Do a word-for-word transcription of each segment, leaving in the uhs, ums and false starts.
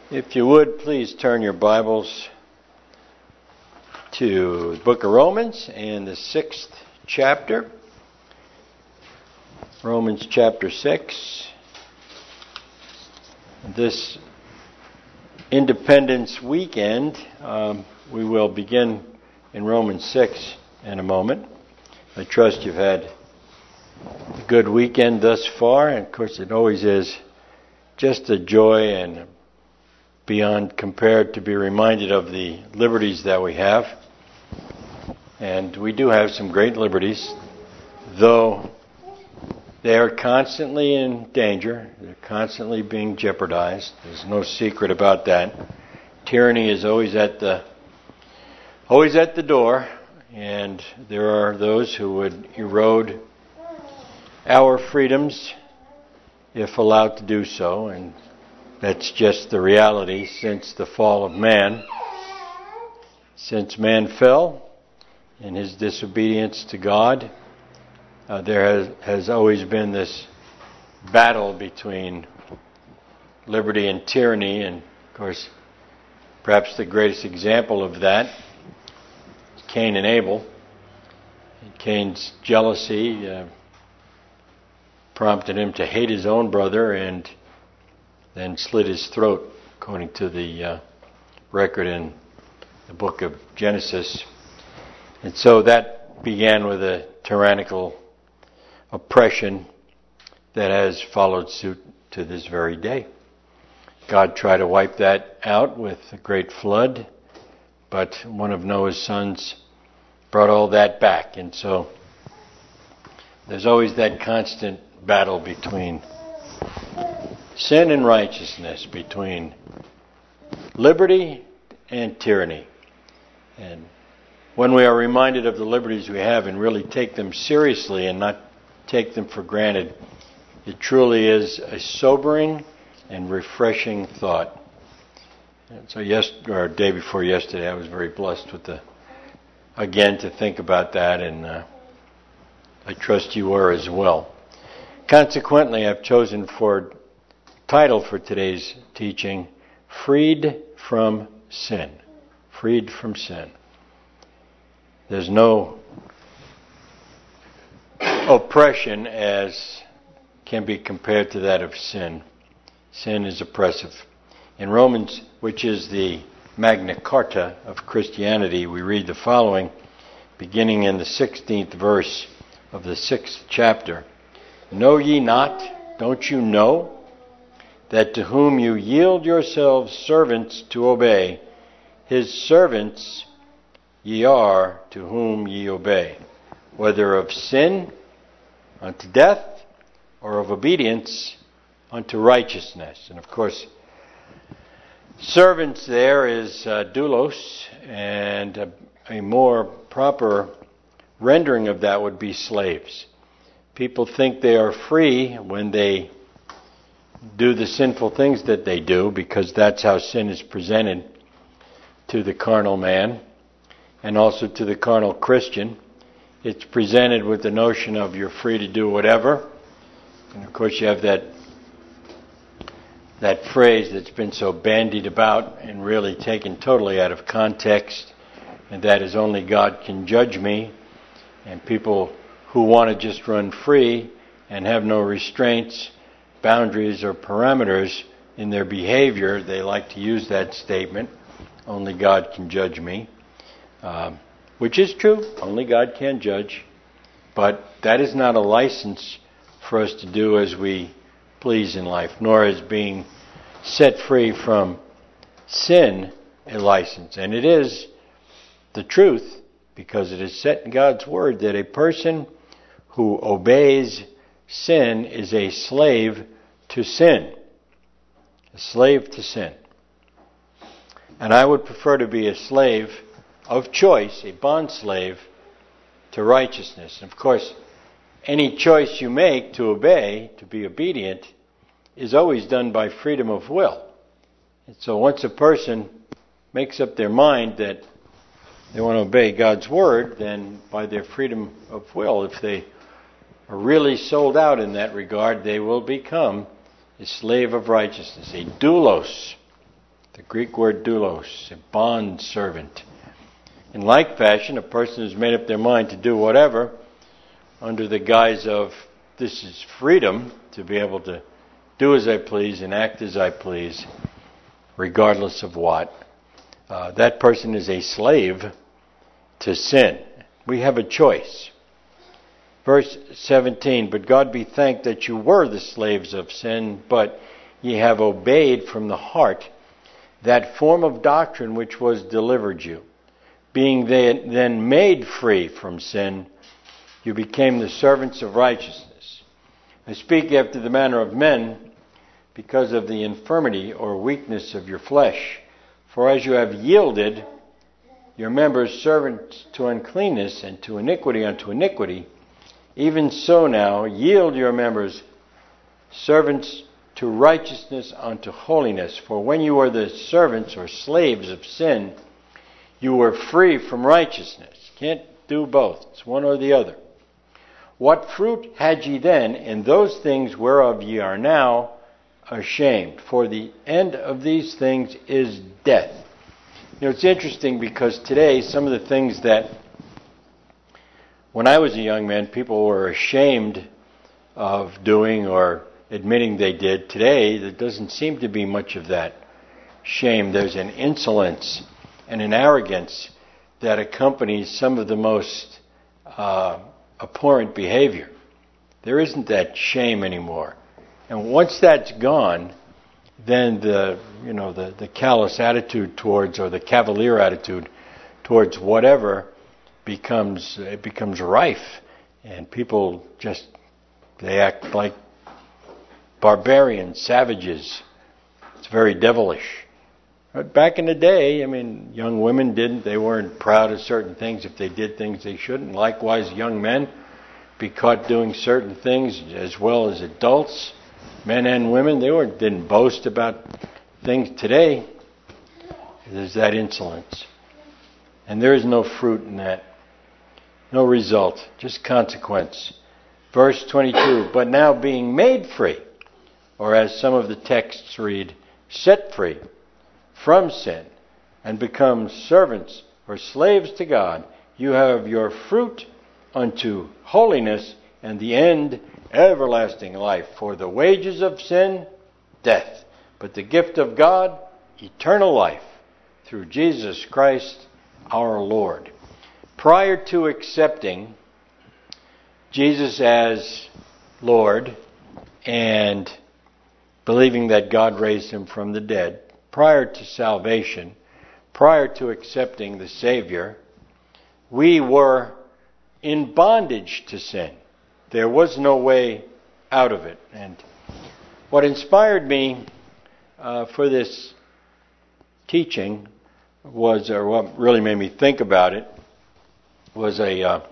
If you would, please turn your Bibles to the book of Romans and the sixth chapter. Romans chapter six. This Independence weekend, um, we will begin in Romans six in a moment. I trust you've had a good weekend thus far, and of course it always is just a joy and beyond compared to be reminded of the liberties that we have. And we do have some great liberties, though they are constantly in danger. They're constantly being jeopardized. There's no secret about that. Tyranny is always at the always at the door, and there are those who would erode our freedoms if allowed to do so, and that's just the reality since the fall of man. Since man fell in his disobedience to God, uh, there has, has always been this battle between liberty and tyranny, and of course, perhaps the greatest example of that is Cain and Abel. And Cain's jealousy uh, prompted him to hate his own brother and then slit his throat, according to the uh, record in the book of Genesis. And so that began with a tyrannical oppression that has followed suit to this very day. God tried to wipe that out with a great flood, but one of Noah's sons brought all that back. And so there's always that constant battle between sin and righteousness, between liberty and tyranny. And when we are reminded of the liberties we have and really take them seriously and not take them for granted, it truly is a sobering and refreshing thought. And so yes, or day before yesterday, I was very blessed with the, again, to think about that, and uh, I trust you were as well. Consequently, I've chosen for title for today's teaching, Freed from Sin. Freed from Sin. There's no oppression as can be compared to that of sin. Sin is oppressive. In Romans, which is the Magna Carta of Christianity, we read the following, beginning in the sixteenth verse of the sixth chapter. Know ye not, don't you know, that to whom you yield yourselves servants to obey, his servants ye are to whom ye obey, whether of sin unto death, or of obedience unto righteousness. And of course, servants there is uh, doulos, and a, a more proper rendering of that would be slaves. People think they are free when they do the sinful things that they do, because that's how sin is presented to the carnal man and also to the carnal Christian. It's presented with the notion of you're free to do whatever. And of course you have that that phrase that's been so bandied about and really taken totally out of context, and that is only God can judge me. And people who want to just run free and have no restraints, boundaries, or parameters in their behavior, they like to use that statement, only God can judge me, um, which is true, only God can judge, but that is not a license for us to do as we please in life, nor is being set free from sin a license. And it is the truth, because it is set in God's Word, that a person who obeys sin is a slave to sin. A slave to sin. And I would prefer to be a slave of choice, a bond slave to righteousness. And of course, any choice you make to obey, to be obedient, is always done by freedom of will. And so once a person makes up their mind that they want to obey God's Word, then by their freedom of will, if they are really sold out in that regard, they will become a slave of righteousness, a doulos. The Greek word doulos, a bond servant. In like fashion, a person who's made up their mind to do whatever under the guise of this is freedom, to be able to do as I please and act as I please, regardless of what, uh, that person is a slave to sin. We have a choice. Verse seventeen, but God be thanked that you were the slaves of sin, but ye have obeyed from the heart that form of doctrine which was delivered you. Being then made free from sin, you became the servants of righteousness. I speak after the manner of men, because of the infirmity or weakness of your flesh. For as you have yielded your members servants to uncleanness and to iniquity unto iniquity, even so now yield your members servants to righteousness unto holiness. For when you were the servants or slaves of sin, you were free from righteousness. Can't do both. It's one or the other. What fruit had ye then in those things whereof ye are now ashamed? For the end of these things is death. You know, it's interesting because today some of the things that when I was a young man people were ashamed of doing or admitting they did, today there doesn't seem to be much of that shame. There's an insolence and an arrogance that accompanies some of the most uh, abhorrent behavior. There isn't that shame anymore. And once that's gone, then the you know the, the callous attitude towards, or the cavalier attitude towards whatever becomes it becomes rife, and people just they act like barbarians, savages. It's very devilish. But back in the day, I mean, young women didn't. They weren't proud of certain things if they did things they shouldn't. Likewise, young men be caught doing certain things as well as adults, men and women. They weren't didn't boast about things. Today, there's that insolence, and there is no fruit in that, no result, just consequence. Verse twenty-two. But now being made free, or as some of the texts read, set free from sin, and become servants or slaves to God, you have your fruit unto holiness, and the end everlasting life. For the wages of sin, death, but the gift of God, eternal life, through Jesus Christ our Lord. Prior to accepting Jesus as Lord and believing that God raised him from the dead, prior to salvation, prior to accepting the Savior, we were in bondage to sin. There was no way out of it. And what inspired me uh, for this teaching was, or what really made me think about it, was a uh,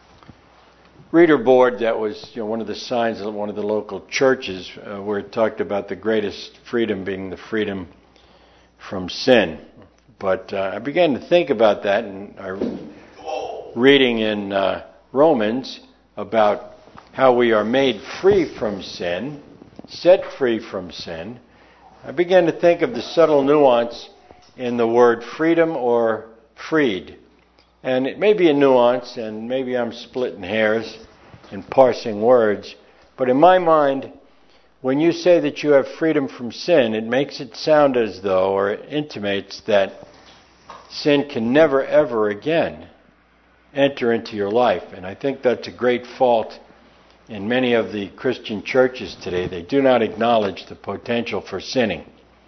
reader board that was, you know, one of the signs of one of the local churches, uh, where it talked about the greatest freedom being the freedom from sin. But uh, I began to think about that, and I, reading in uh, Romans about how we are made free from sin, set free from sin, I began to think of the subtle nuance in the word freedom or freed. And it may be a nuance, and maybe I'm splitting hairs and parsing words, but in my mind, when you say that you have freedom from sin, it makes it sound as though, or it intimates that sin can never ever again enter into your life. And I think that's a great fault in many of the Christian churches today. They do not acknowledge the potential for sinning.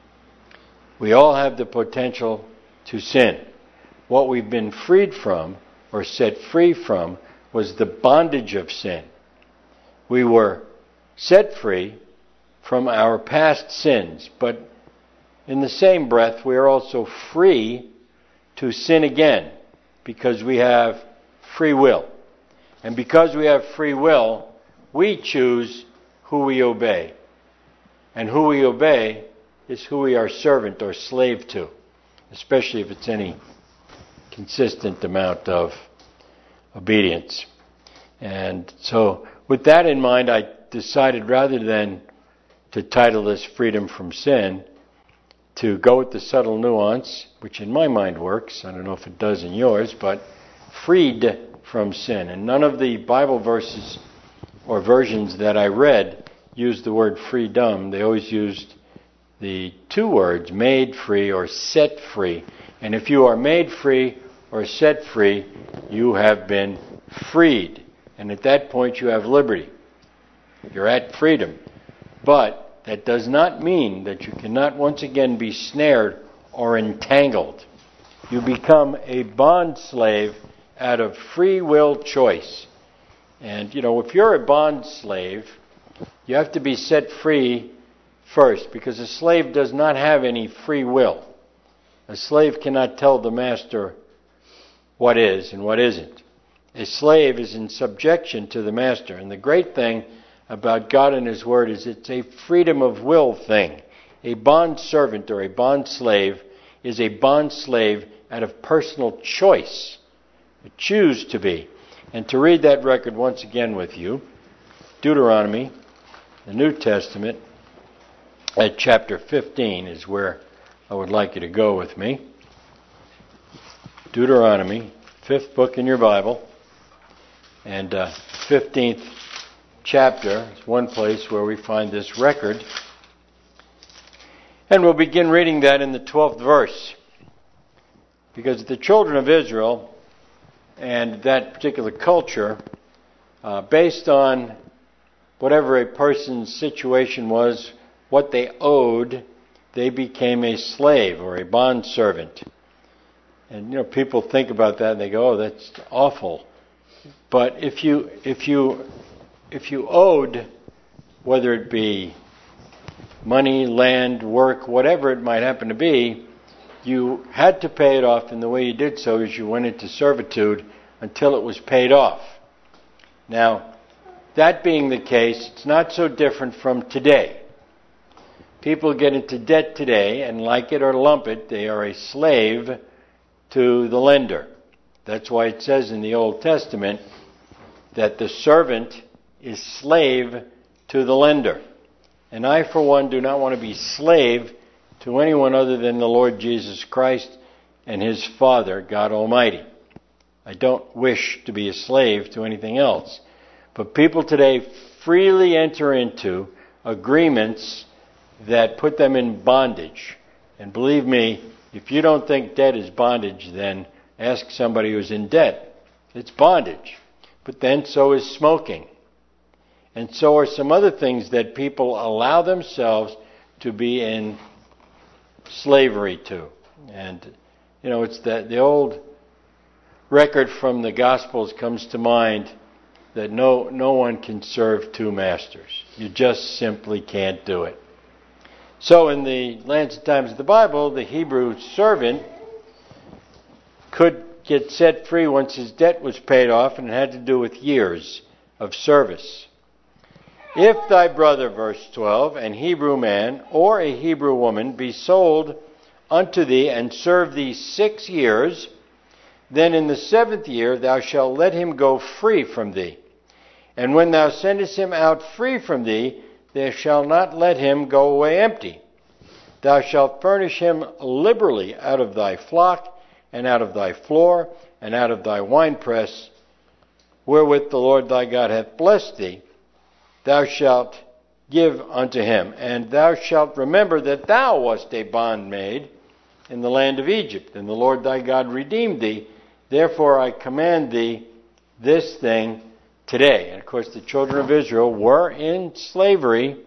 We all have the potential to sin. What we've been freed from, or set free from, was the bondage of sin. We were set free from our past sins, but in the same breath, we are also free to sin again, because we have free will. And because we have free will, we choose who we obey. And who we obey is who we are servant or slave to, especially if it's any consistent amount of obedience. And so with that in mind, I decided rather than to title this Freedom from Sin, to go with the subtle nuance, which in my mind works, I don't know if it does in yours, but freed from sin. And none of the Bible verses or versions that I read used the word freedom. They always used the two words, made free or set free. And if you are made free or set free, you have been freed. And at that point you have liberty. You're at freedom. But that does not mean that you cannot once again be snared or entangled. You become a bond slave out of free will choice. And, you know, if you're a bond slave, you have to be set free first, because a slave does not have any free will. A slave cannot tell the master what is and what isn't. A slave is in subjection to the master. And the great thing about God and His Word is it's a freedom of will thing. A bond servant or a bond slave is a bond slave out of personal choice. You choose to be. And to read that record once again with you, Deuteronomy, the New Testament, at chapter fifteen is where I would like you to go with me. Deuteronomy, fifth book in your Bible, and uh, fifteenth chapter is one place where we find this record. And we'll begin reading that in the twelfth verse. Because the children of Israel and that particular culture, uh, based on whatever a person's situation was, what they owed, they became a slave or a bondservant. And, you know, people think about that and they go, oh, that's awful. But if you if you if you owed, whether it be money, land, work, whatever it might happen to be, you had to pay it off, and the way you did so is you went into servitude until it was paid off. Now, that being the case, it's not so different from today. People get into debt today, and like it or lump it, they are a slave to the lender. That's why it says in the Old Testament that the servant is slave to the lender. And I, for one, do not want to be slave to anyone other than the Lord Jesus Christ and His Father, God Almighty. I don't wish to be a slave to anything else. But people today freely enter into agreements that put them in bondage. And believe me, if you don't think debt is bondage, then ask somebody who's in debt. It's bondage. But then so is smoking. And so are some other things that people allow themselves to be in slavery to. And, you know, it's that the old record from the Gospels comes to mind that no no one can serve two masters. You just simply can't do it. So in the lands and times of the Bible, the Hebrew servant could get set free once his debt was paid off, and it had to do with years of service. If thy brother, verse twelve, an Hebrew man or a Hebrew woman be sold unto thee and serve thee six years, then in the seventh year thou shalt let him go free from thee. And when thou sendest him out free from thee, thou shalt not let him go away empty. Thou shalt furnish him liberally out of thy flock, and out of thy floor, and out of thy winepress, wherewith the Lord thy God hath blessed thee. Thou shalt give unto him. And thou shalt remember that thou wast a bondmaid in the land of Egypt, and the Lord thy God redeemed thee. Therefore I command thee this thing today. And of course the children of Israel were in slavery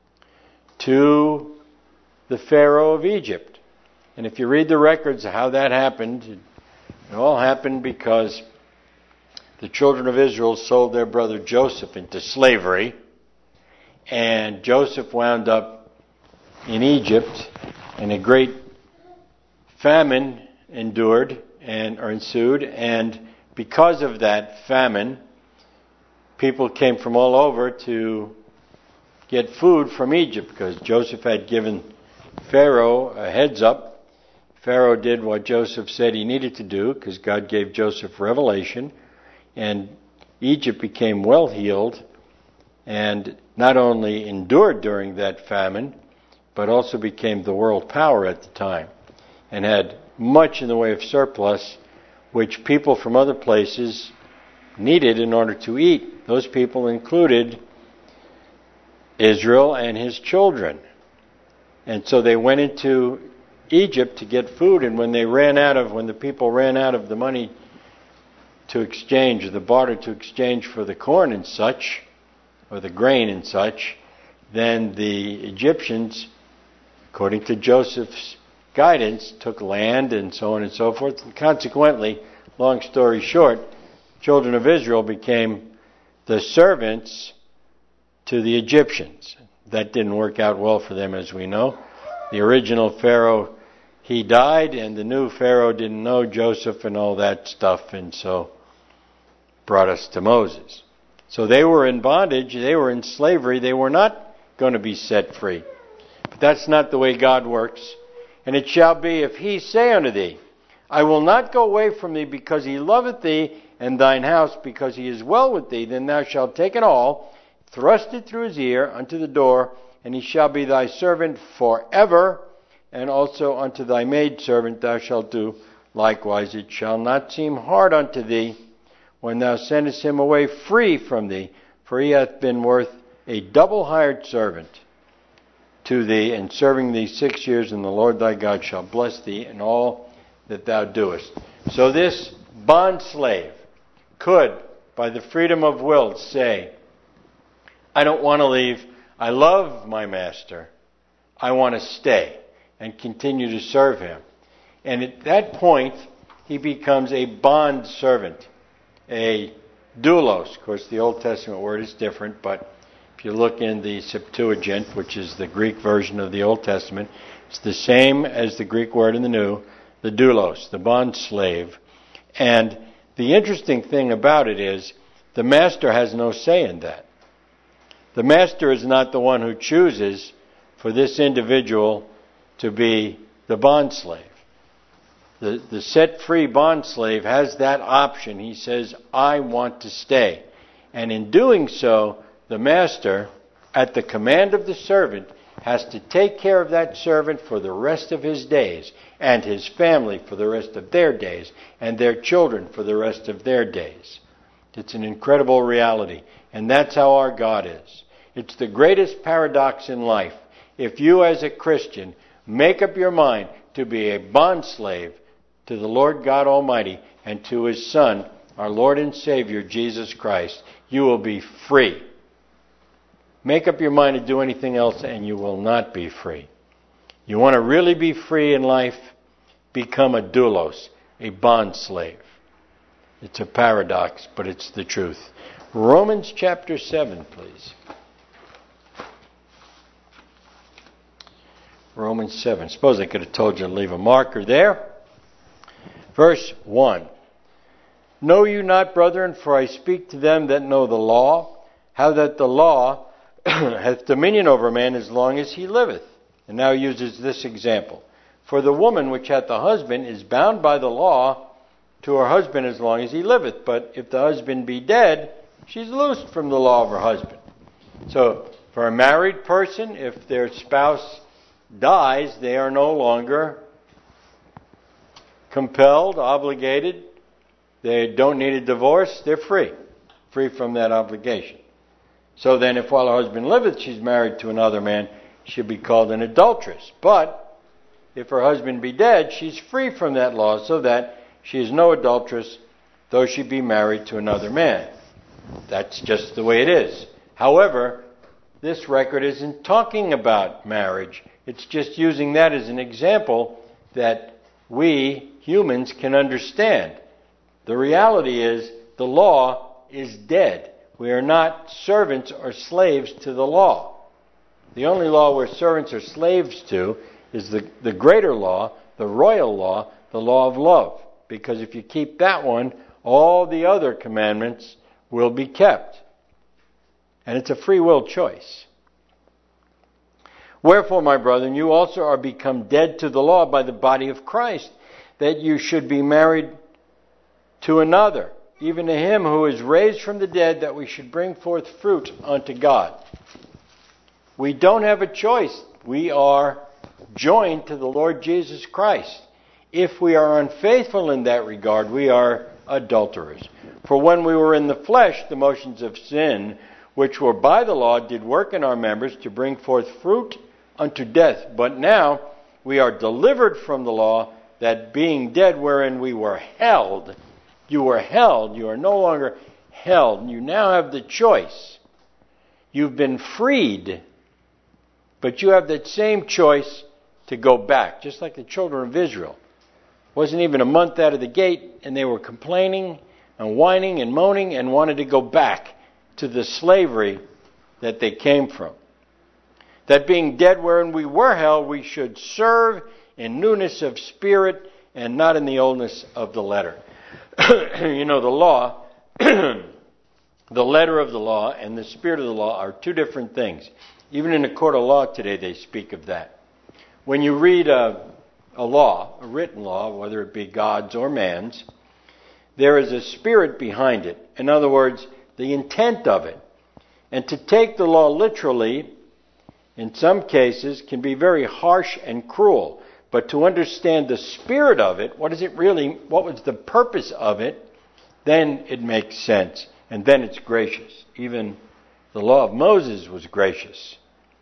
to the Pharaoh of Egypt. And if you read the records of how that happened, it all happened because the children of Israel sold their brother Joseph into slavery, and Joseph wound up in Egypt, and a great famine endured and or ensued, and because of that famine, people came from all over to get food from Egypt, because Joseph had given Pharaoh a heads up. Pharaoh did what Joseph said he needed to do, because God gave Joseph revelation, and Egypt became well healed, and not only endured during that famine, but also became the world power at the time and had much in the way of surplus, which people from other places needed in order to eat. Those people included Israel and his children. And so they went into Egypt to get food, and when they ran out of, when the people ran out of the money to exchange, or the barter to exchange for the corn and such, or the grain and such, then the Egyptians, according to Joseph's guidance, took land and so on and so forth. And consequently, long story short, children of Israel became the servants to the Egyptians. That didn't work out well for them, as we know. The original Pharaoh, he died, and the new Pharaoh didn't know Joseph and all that stuff, and so brought us to Moses. So they were in bondage, they were in slavery, they were not going to be set free. But that's not the way God works. And it shall be, if he say unto thee, I will not go away from thee, because he loveth thee, and thine house, because he is well with thee, then thou shalt take it all, thrust it through his ear unto the door, and he shall be thy servant forever, and also unto thy maidservant thou shalt do likewise. It shall not seem hard unto thee when thou sendest him away free from thee, for he hath been worth a double hired servant to thee, and serving thee six years, and the Lord thy God shall bless thee in all that thou doest. So this bond slave could, by the freedom of will, say, I don't want to leave. I love my master. I want to stay and continue to serve him. And at that point, he becomes a bond servant, a doulos. Of course, the Old Testament word is different, but if you look in the Septuagint, which is the Greek version of the Old Testament, it's the same as the Greek word in the New, the doulos, the bond slave. And the interesting thing about it is the master has no say in that. The master is not the one who chooses for this individual to be the bond slave. The, the set-free bond slave has that option. He says, I want to stay. And in doing so, the master, at the command of the servant, has to take care of that servant for the rest of his days, and his family for the rest of their days, and their children for the rest of their days. It's an incredible reality. And that's how our God is. It's the greatest paradox in life. If you as a Christian make up your mind to be a bondslave to the Lord God Almighty and to His Son, our Lord and Savior, Jesus Christ, you will be free. Make up your mind to do anything else and you will not be free. You want to really be free in life? Become a doulos, a bondslave. It's a paradox, but it's the truth. Romans chapter seven, please. Romans seven. Suppose I could have told you to leave a marker there. Verse one. Know you not, brethren, for I speak to them that know the law, how that the law hath dominion over man as long as he liveth. And now uses this example. For the woman which hath a husband is bound by the law to her husband as long as he liveth. But if the husband be dead, she's loosed from the law of her husband. So, for a married person, if their spouse dies, they are no longer compelled, obligated. They don't need a divorce. They're free. Free from that obligation. So then, if while her husband liveth, she's married to another man, she'll be called an adulteress. But if her husband be dead, she's free from that law, so that she is no adulteress, though she be married to another man. That's just the way it is. However, this record isn't talking about marriage. It's just using that as an example that we humans can understand. The reality is the law is dead. We are not servants or slaves to the law. The only law we're servants or slaves to is the, the greater law, the royal law, the law of love. Because if you keep that one, all the other commandments will be kept. And it's a free will choice. Wherefore, my brethren, you also are become dead to the law by the body of Christ, that you should be married to another, even to him who is raised from the dead, that we should bring forth fruit unto God. We don't have a choice. we are joined to the Lord Jesus Christ. If we are unfaithful in that regard, we are adulterers. For when we were in the flesh, the motions of sin, which were by the law, did work in our members to bring forth fruit unto death. But now we are delivered from the law, that being dead wherein we were held, you were held, you are no longer held. You now have the choice. You've been freed, but you have that same choice to go back, just like the children of Israel. Wasn't even a month out of the gate, and they were complaining and whining and moaning and wanted to go back to the slavery that they came from. That being dead wherein we were held, we should serve in newness of spirit and not in the oldness of the letter. You know, the law, the letter of the law and the spirit of the law are two different things. Even in the court of law today, they speak of that. When you read a, a law, a written law, whether it be God's or man's, there is a spirit behind it. In other words, the intent of it. And to take the law literally, in some cases, can be very harsh and cruel. But to understand the spirit of it, what is it really, what was the purpose of it, then it makes sense. And then it's gracious. Even the law of Moses was gracious.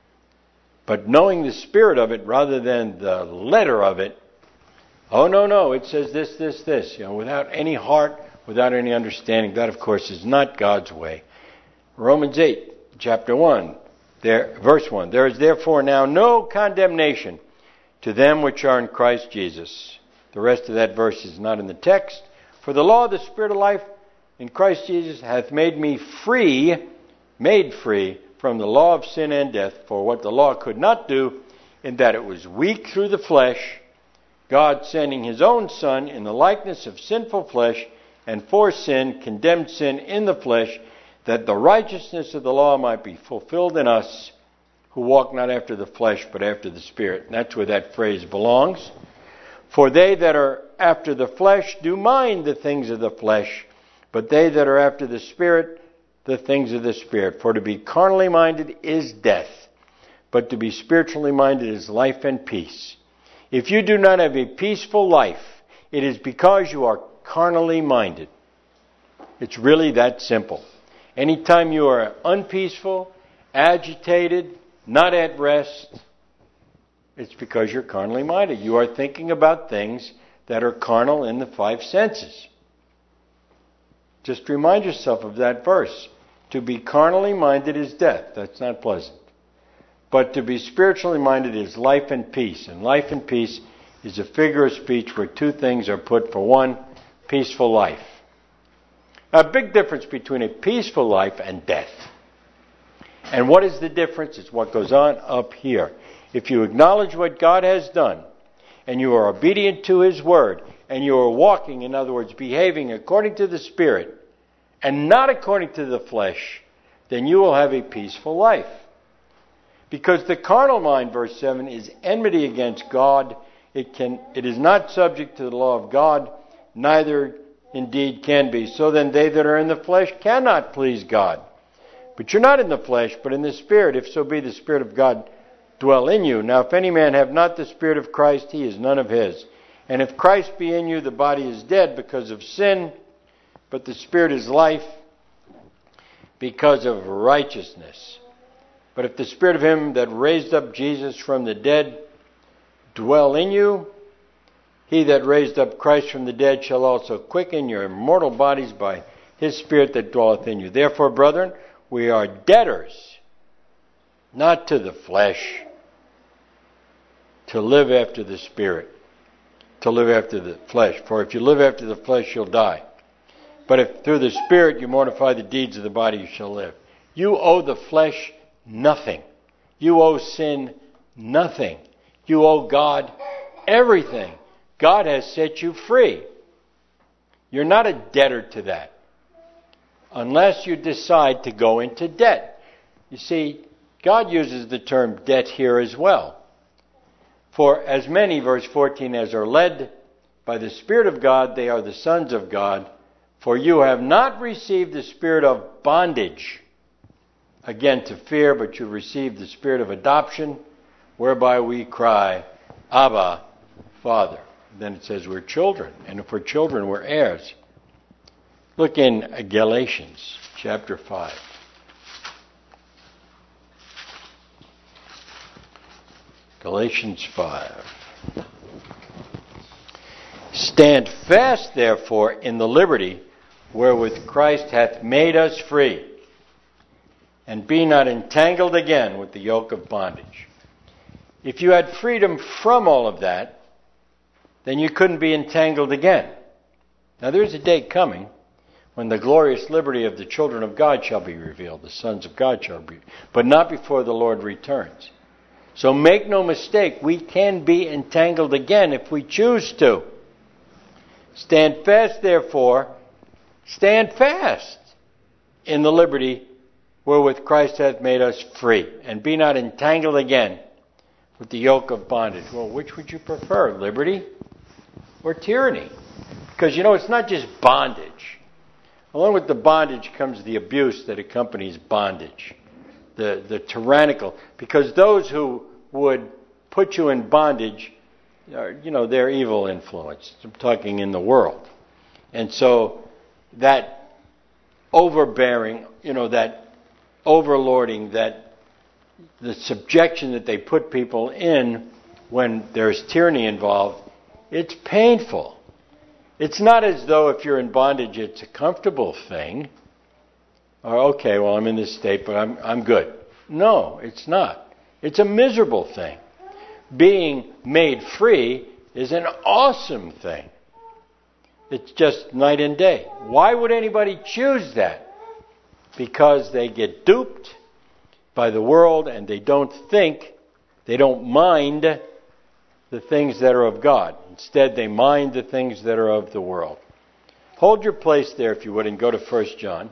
But knowing the spirit of it rather than the letter of it, oh, no, no, it says this, this, this, you know, without any heart, without any understanding. That, of course, is not God's way. Romans eight, chapter one, there, verse one, there is therefore now no condemnation to them which are in Christ Jesus. The rest of that verse is not in the text. For the law of the Spirit of life in Christ Jesus hath made me free, made free from the law of sin and death. For what the law could not do, in that it was weak through the flesh, God sending his own Son in the likeness of sinful flesh, and for sin condemned sin in the flesh, that the righteousness of the law might be fulfilled in us, who walk not after the flesh, but after the Spirit. And that's where that phrase belongs. For they that are after the flesh do mind the things of the flesh, but they that are after the Spirit, the things of the Spirit. For to be carnally minded is death, but to be spiritually minded is life and peace. If you do not have a peaceful life, it is because you are carnally minded. It's really that simple. Anytime you are unpeaceful, agitated, not at rest, it's because you're carnally minded. You are thinking about things that are carnal in the five senses. Just remind yourself of that verse. To be carnally minded is death. That's not pleasant. But to be spiritually minded is life and peace. And life and peace is a figure of speech where two things are put for one, peaceful life. A big difference between a peaceful life and death. And what is the difference? It's what goes on up here. If you acknowledge what God has done, and you are obedient to his word, and you are walking, in other words, behaving according to the Spirit, and not according to the flesh, then you will have a peaceful life. Because the carnal mind, verse seven, is enmity against God. It can, it is not subject to the law of God, neither indeed can be. So then they that are in the flesh cannot please God. But you're not in the flesh, but in the Spirit, if so be the Spirit of God dwell in you. Now if any man have not the Spirit of Christ, he is none of his. And if Christ be in you, the body is dead because of sin, but the Spirit is life because of righteousness. But if the Spirit of him that raised up Jesus from the dead dwell in you, he that raised up Christ from the dead shall also quicken your mortal bodies by his Spirit that dwelleth in you. Therefore, brethren, we are debtors, not to the flesh, to live after the Spirit, to live after the flesh. For if you live after the flesh, you'll die. But if through the Spirit you mortify the deeds of the body, you shall live. You owe the flesh nothing. You owe sin nothing. You owe God everything. God has set you free. You're not a debtor to that, unless you decide to go into debt. You see, God uses the term debt here as well. For as many, verse fourteen, as are led by the Spirit of God, they are the sons of God. For you have not received the spirit of bondage, again to fear, but you received the spirit of adoption, whereby we cry, Abba, Father. Then it says we're children, and if we're children, we're heirs. Look in Galatians chapter five. Galatians five. Stand fast, therefore, in the liberty wherewith Christ hath made us free, and be not entangled again with the yoke of bondage. If you had freedom from all of that, then you couldn't be entangled again. Now there's a day coming when the glorious liberty of the children of God shall be revealed, the sons of God shall be, but not before the Lord returns. So make no mistake, we can be entangled again if we choose to. Stand fast, therefore, stand fast in the liberty wherewith Christ hath made us free, and be not entangled again with the yoke of bondage. Well, which would you prefer, liberty or tyranny? Because, you know, it's not just bondage. Along with the bondage comes the abuse that accompanies bondage, the, the tyrannical. Because those who would put you in bondage, are, you know, they're evil influence. I'm talking in the world. And so that overbearing, you know, that overlording, that the subjection that they put people in when there's tyranny involved, it's painful. It's not as though if you're in bondage it's a comfortable thing, or okay, well, I'm in this state, but I'm I'm good. No, it's not. It's a miserable thing. Being made free is an awesome thing. It's just night and day. Why would anybody choose that? Because they get duped by the world and they don't think, they don't mind the things that are of God. Instead, they mind the things that are of the world. Hold your place there, if you would, and go to First John.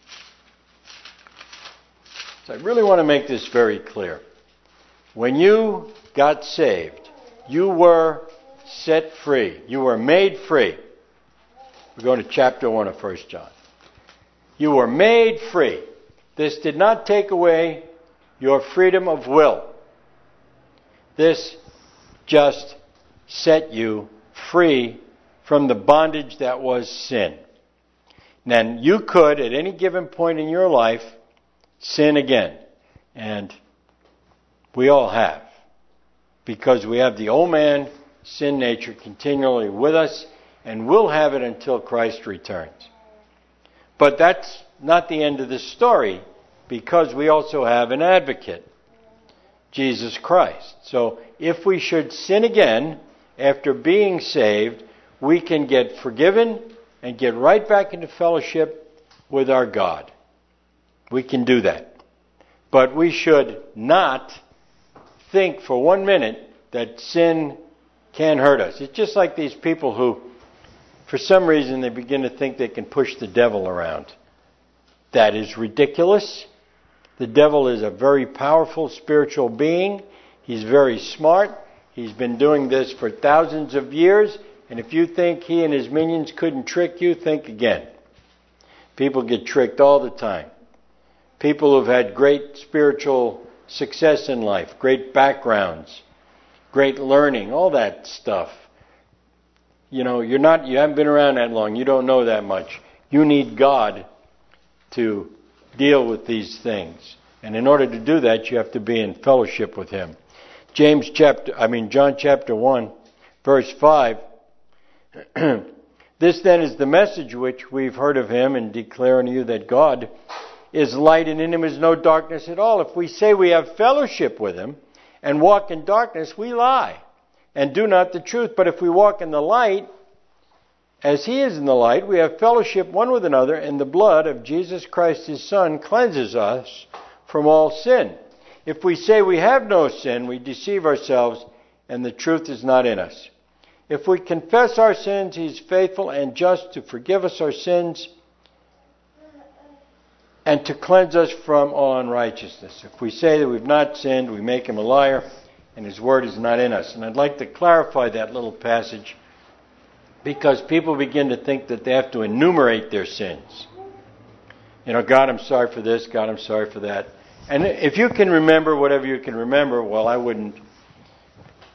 So I really want to make this very clear. When you got saved, you were set free. You were made free. We're going to chapter one of First John. You were made free. This did not take away your freedom of will. This just set you free from the bondage that was sin. Then you could, at any given point in your life, sin again. And we all have. Because we have the old man, sin nature, continually with us, and we'll have it until Christ returns. But that's not the end of the story, because we also have an advocate, Jesus Christ. So if we should sin again after being saved, we can get forgiven and get right back into fellowship with our God. We can do that. But we should not think for one minute that sin can hurt us. It's just like these people who, for some reason, they begin to think they can push the devil around. That is ridiculous. The devil is a very powerful spiritual being. He's very smart. He's been doing this for thousands of years. And if you think he and his minions couldn't trick you, think again. People get tricked all the time. People who've had great spiritual success in life, great backgrounds, great learning, all that stuff. You know, you're not, you haven't been around that long. You don't know that much. You need God to deal with these things. And in order to do that, you have to be in fellowship with Him. James chapter, I mean John chapter one, verse five. This then is the message which we've heard of Him and declare unto you that God is light and in Him is no darkness at all. If we say we have fellowship with Him and walk in darkness, we lie and do not the truth. But if we walk in the light, as He is in the light, we have fellowship one with another, and the blood of Jesus Christ His Son cleanses us from all sin. If we say we have no sin, we deceive ourselves, and the truth is not in us. If we confess our sins, He is faithful and just to forgive us our sins and to cleanse us from all unrighteousness. If we say that we've not sinned, we make Him a liar, and His word is not in us. And I'd like to clarify that little passage, because people begin to think that they have to enumerate their sins. You know, God, I'm sorry for this. God, I'm sorry for that. And if you can remember whatever you can remember, well, I wouldn't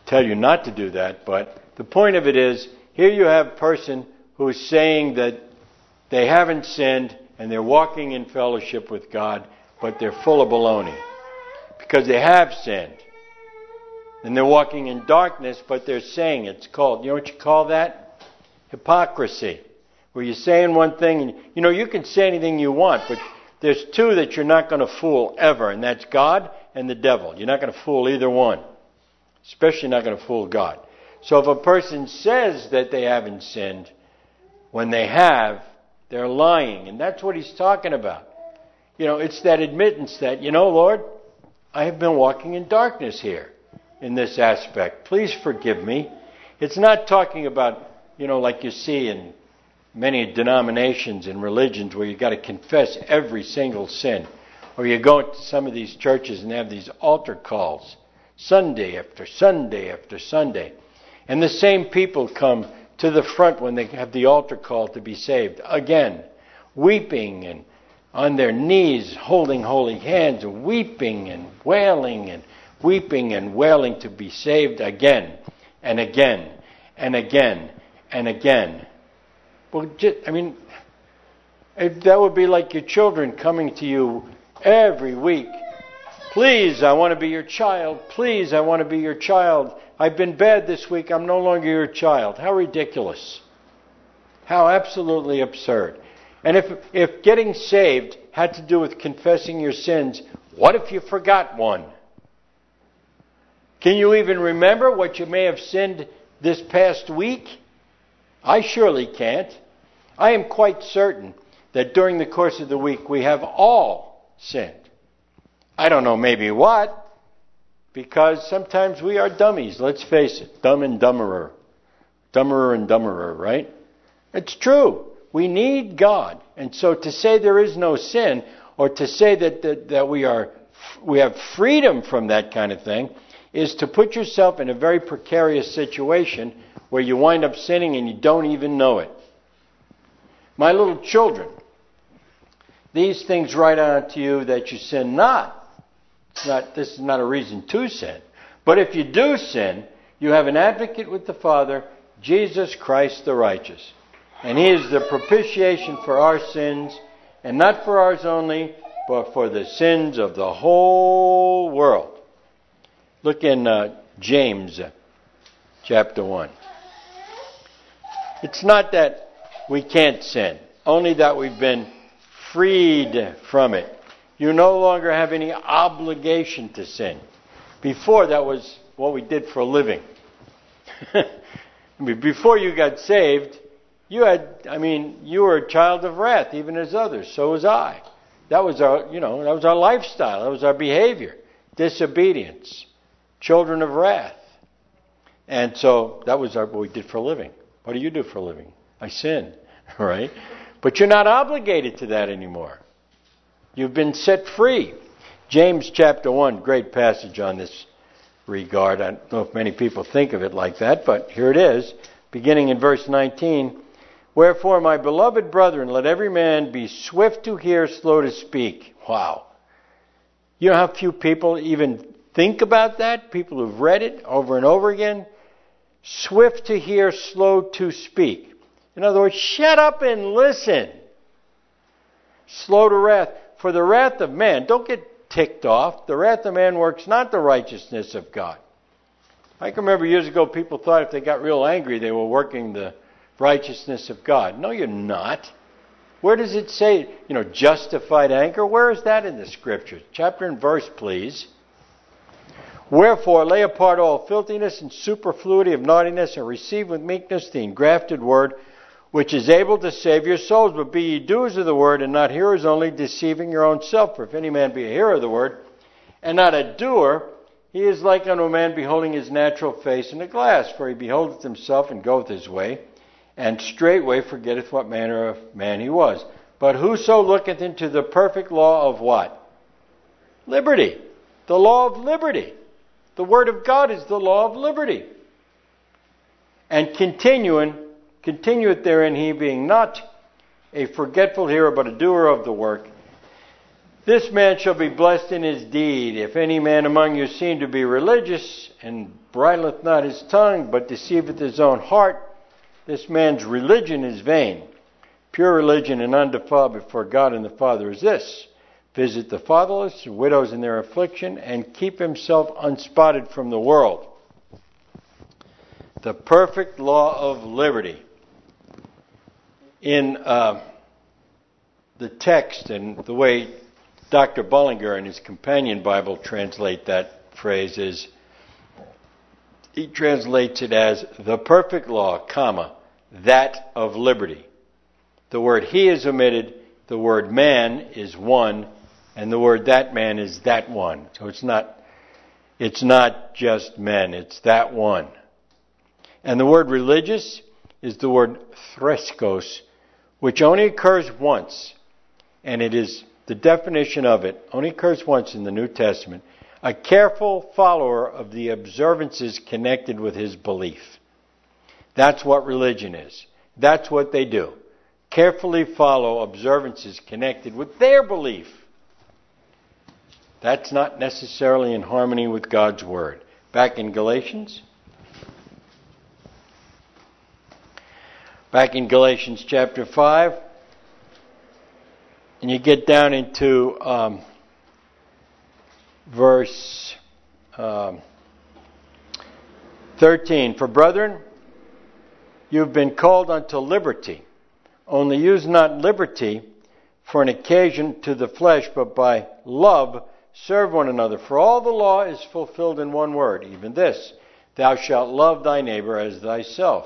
tell you not to do that, but the point of it is, here you have a person who is saying that they haven't sinned and they're walking in fellowship with God, but they're full of baloney because they have sinned. And they're walking in darkness, but they're saying it's called, you know what you call that? Hypocrisy. Where you're saying one thing, and you know, you can say anything you want, but there's two that you're not going to fool ever, and that's God and the devil. You're not going to fool either one. Especially not going to fool God. So if a person says that they haven't sinned, when they have, they're lying. And that's what he's talking about. You know, it's that admittance that, you know, Lord, I have been walking in darkness here in this aspect. Please forgive me. It's not talking about, you know, like you see in many denominations and religions where you've got to confess every single sin. Or you go into some of these churches and they have these altar calls Sunday after Sunday after Sunday. And the same people come to the front when they have the altar call to be saved. Again, weeping and on their knees, holding holy hands, and weeping and wailing and weeping and wailing to be saved again and again and again and again. Well, just, I mean, that would be like your children coming to you every week. Please, I want to be your child. Please, I want to be your child. I've been bad this week. I'm no longer your child. How ridiculous. How absolutely absurd. And if if getting saved had to do with confessing your sins, what if you forgot one? Can you even remember what you may have sinned this past week? I surely can't. I am quite certain that during the course of the week we have all sinned. I don't know maybe what, because sometimes we are dummies, let's face it, dumb and dumberer, dumberer and dumberer, right? It's true. We need God. And so to say there is no sin, or to say that, that, that we are we have freedom from that kind of thing, is to put yourself in a very precarious situation where you wind up sinning and you don't even know it. My little children, these things write out to you that you sin not. It's not. This is not a reason to sin. But if you do sin, you have an advocate with the Father, Jesus Christ the righteous. And He is the propitiation for our sins, and not for ours only, but for the sins of the whole world. Look in uh, James uh, chapter one. It's not that we can't sin, only that we've been freed from it. You no longer have any obligation to sin. Before, that was what we did for a living. Before you got saved, you had, I mean, you were a child of wrath, even as others. So was I. That was our, you know, that was our lifestyle. That was our behavior. Disobedience. Children of wrath. And so that was our, what we did for a living. What do you do for a living? I sin, right? But you're not obligated to that anymore. You've been set free. James chapter one, great passage on this regard. I don't know if many people think of it like that, but here it is, beginning in verse nineteen. Wherefore, my beloved brethren, let every man be swift to hear, slow to speak. Wow. You know how few people even think about that? People who've read it over and over again. Swift to hear, slow to speak. In other words, shut up and listen. Slow to wrath. For the wrath of man, don't get ticked off. The wrath of man works not the righteousness of God. I can remember years ago people thought if they got real angry they were working the righteousness of God. No, you're not. Where does it say, you know, justified anger? Where is that in the Scriptures? Chapter and verse, please. Wherefore, lay apart all filthiness and superfluity of naughtiness, and receive with meekness the engrafted word, which is able to save your souls. But be ye doers of the word, and not hearers only, deceiving your own self. For if any man be a hearer of the word, and not a doer, he is like unto a man beholding his natural face in a glass. For he beholdeth himself, and goeth his way, and straightway forgetteth what manner of man he was. But whoso looketh into the perfect law of what? Liberty. The law of liberty. The word of God is the law of liberty. And continuing, continueth therein, he being not a forgetful hearer, but a doer of the work, This man shall be blessed in his deed. If any man among you seem to be religious, and bridleth not his tongue, but deceiveth his own heart, this man's religion is vain. Pure religion and undefiled before God and the Father is this: visit the fatherless, and widows in their affliction, and keep himself unspotted from the world. The perfect law of liberty. In uh, the text and the way Doctor Bullinger in his Companion Bible translate that phrase is, he translates it as the perfect law, comma, that of liberty. The word he is omitted, the word man is one, and the word that man is that one. So it's not, it's not just men, it's that one. And the word religious is the word threscos, which only occurs once, and it is the definition of it only occurs once in the New Testament: a careful follower of the observances connected with his belief. That's what religion is. That's what they do. Carefully follow observances connected with their belief. That's not necessarily in harmony with God's Word. Back in Galatians. Back in Galatians chapter five. And you get down into um, verse um, thirteen. For brethren, you have been called unto liberty. Only use not liberty for an occasion to the flesh, but by love serve one another. For all the law is fulfilled in one word, even this: thou shalt love thy neighbor as thyself.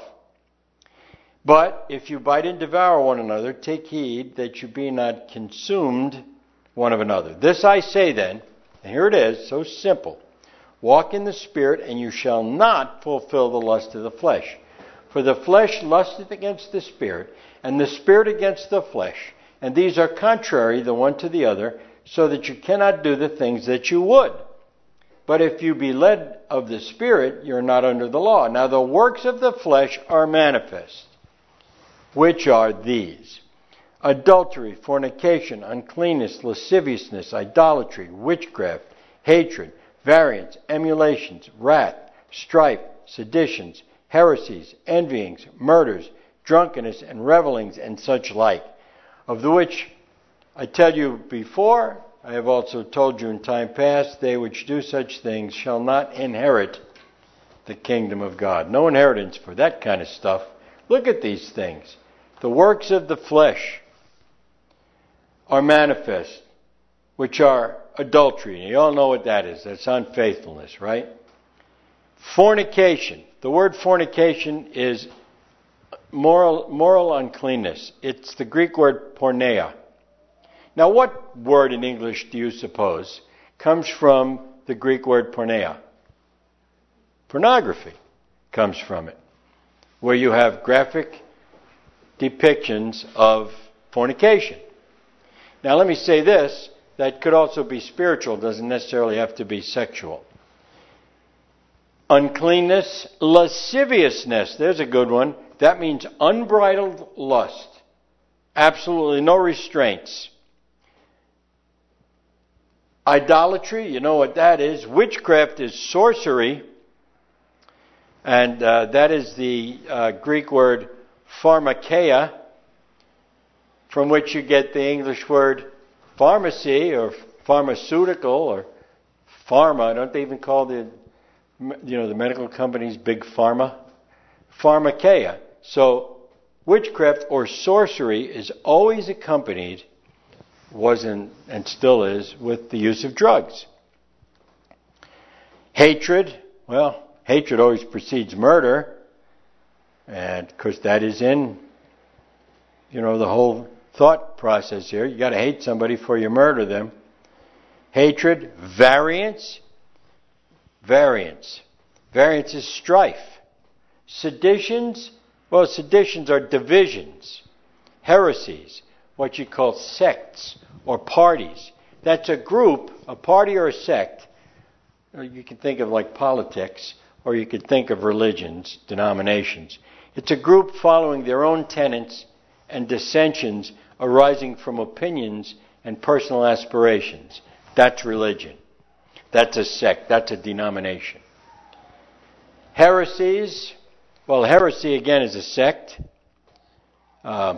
But if you bite and devour one another, take heed that you be not consumed one of another. This I say then, and here it is, so simple: walk in the Spirit, and you shall not fulfill the lust of the flesh. For the flesh lusteth against the Spirit, and the Spirit against the flesh. And these are contrary the one to the other, so that you cannot do the things that you would. But if you be led of the Spirit, you are not under the law. Now the works of the flesh are manifest, which are these: adultery, fornication, uncleanness, lasciviousness, idolatry, witchcraft, hatred, variance, emulations, wrath, strife, seditions, heresies, envyings, murders, drunkenness, and revellings, and such like, of the which I tell you before, I have also told you in time past, they which do such things shall not inherit the kingdom of God. No inheritance for that kind of stuff. Look at these things. The works of the flesh are manifest, which are adultery. And you all know what that is. That's unfaithfulness, right? Fornication. The word fornication is moral, moral uncleanness. It's the Greek word porneia. Now, what word in English do you suppose comes from the Greek word porneia? Pornography comes from it, where you have graphic depictions of fornication. Now let me say this, that could also be spiritual, doesn't necessarily have to be sexual. Uncleanness, lasciviousness, there's a good one. That means unbridled lust. Absolutely no restraints. Idolatry, you know what that is. Witchcraft is sorcery. And uh, that is the uh, Greek word pharmakeia, from which you get the English word pharmacy or pharmaceutical or pharma. Don't they even call the, you know, the medical companies big pharma? Pharmakeia. So witchcraft or sorcery is always accompanied, wasn't and still is, with the use of drugs. Hatred, well, hatred always precedes murder. And, of course, that is in, you know, the whole thought process here. You got to hate somebody before you murder them. Hatred, variance, variance. Variance is strife. Seditions, well, seditions are divisions. Heresies, what you call sects or parties. That's a group, a party or a sect. You can think of like politics, or you could think of religions, denominations. It's a group following their own tenets and dissensions arising from opinions and personal aspirations. That's religion. That's a sect. That's a denomination. Heresies, well, heresy again is a sect. Um,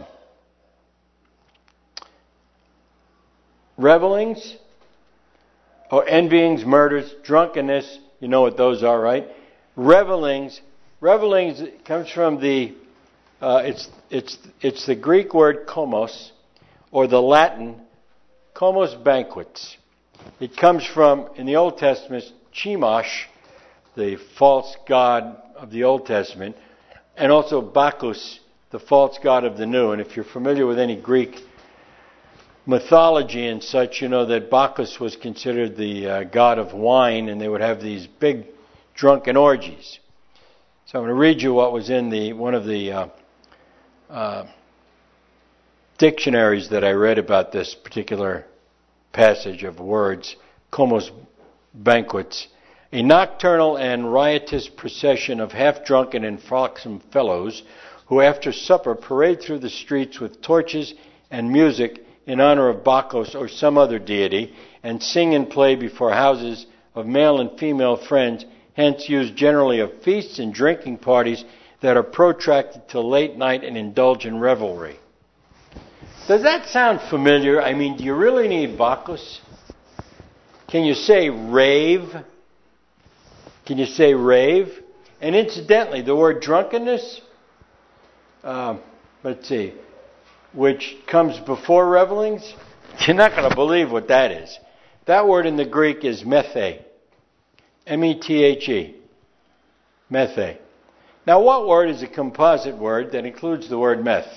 revelings, or envyings, murders, drunkenness, you know what those are, right? Revelings, revelings comes from the, uh, it's it's it's the Greek word komos, or the Latin komos banquets. It comes from, in the Old Testament, Chemosh, the false god of the Old Testament, and also Bacchus, the false god of the New. And if you're familiar with any Greek mythology and such, you know that Bacchus was considered the uh, god of wine, and they would have these big drunken orgies. So I'm going to read you what was in the one of the uh, uh, dictionaries that I read about this particular passage of words, komos banquets. A nocturnal and riotous procession of half-drunken and frolicsome fellows who after supper parade through the streets with torches and music in honor of Bacchus or some other deity, and sing and play before houses of male and female friends, hence used generally of feasts and drinking parties that are protracted till late night and indulge in revelry. Does that sound familiar? I mean, do you really need Bacchus? Can you say rave? Can you say rave? And incidentally, the word drunkenness, um, let's see, which comes before revelings, you're not going to believe what that is. That word in the Greek is methe. M E T H E. Methe. Now, what word is a composite word that includes the word meth?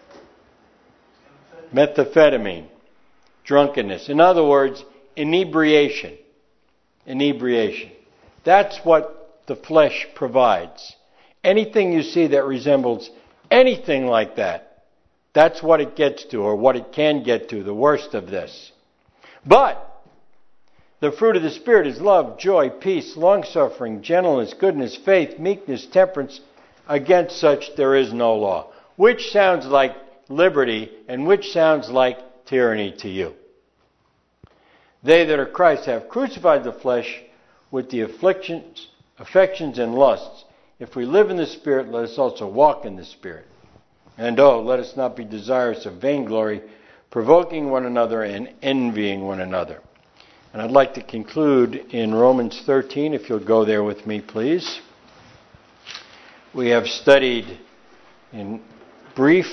Methamphetamine. Drunkenness. In other words, inebriation. Inebriation. That's what the flesh provides. Anything you see that resembles anything like that, that's what it gets to, or what it can get to, the worst of this. But the fruit of the Spirit is love, joy, peace, long-suffering, gentleness, goodness, faith, meekness, temperance. Against such there is no law. Which sounds like liberty, and which sounds like tyranny to you? They that are Christ have crucified the flesh with the afflictions, affections, and lusts. If we live in the Spirit, let us also walk in the Spirit. And oh, let us not be desirous of vainglory, provoking one another and envying one another. And I'd like to conclude in Romans thirteen, if you'll go there with me, please. We have studied in brief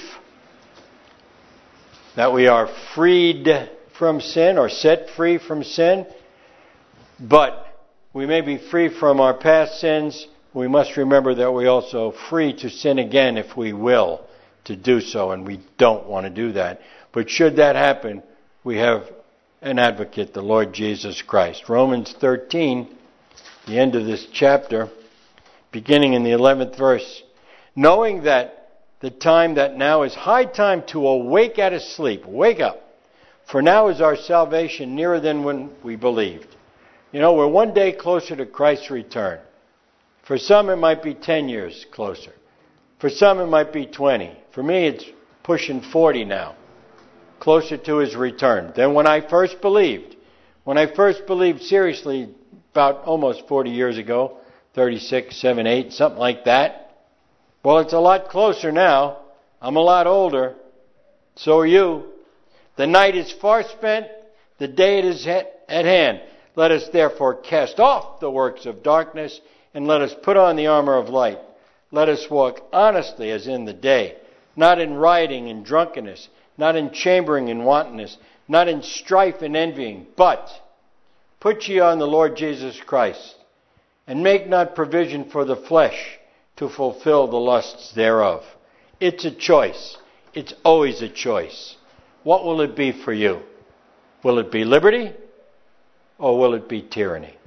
that we are freed from sin, or set free from sin, but we may be free from our past sins. We must remember that we're also free to sin again if we will to do so, and we don't want to do that. But should that happen, we have an advocate, the Lord Jesus Christ. Romans thirteen, the end of this chapter, beginning in the eleventh verse. Knowing that the time that now is high time to awake out of sleep. Wake up. For now is our salvation nearer than when we believed. You know, we're one day closer to Christ's return. For some it might be ten years closer. For some it might be twenty. For me it's pushing forty now. Closer to his return than when I first believed. When I first believed seriously about almost forty years ago, thirty-six, seven, eight, something like that. Well, it's a lot closer now. I'm a lot older. So are you. The night is far spent. The day is at hand. Let us therefore cast off the works of darkness and let us put on the armor of light. Let us walk honestly as in the day, not in rioting and drunkenness, not in chambering and wantonness, not in strife and envying, but put ye on the Lord Jesus Christ, and make not provision for the flesh to fulfill the lusts thereof. It's a choice. It's always a choice. What will it be for you? Will it be liberty, or will it be tyranny?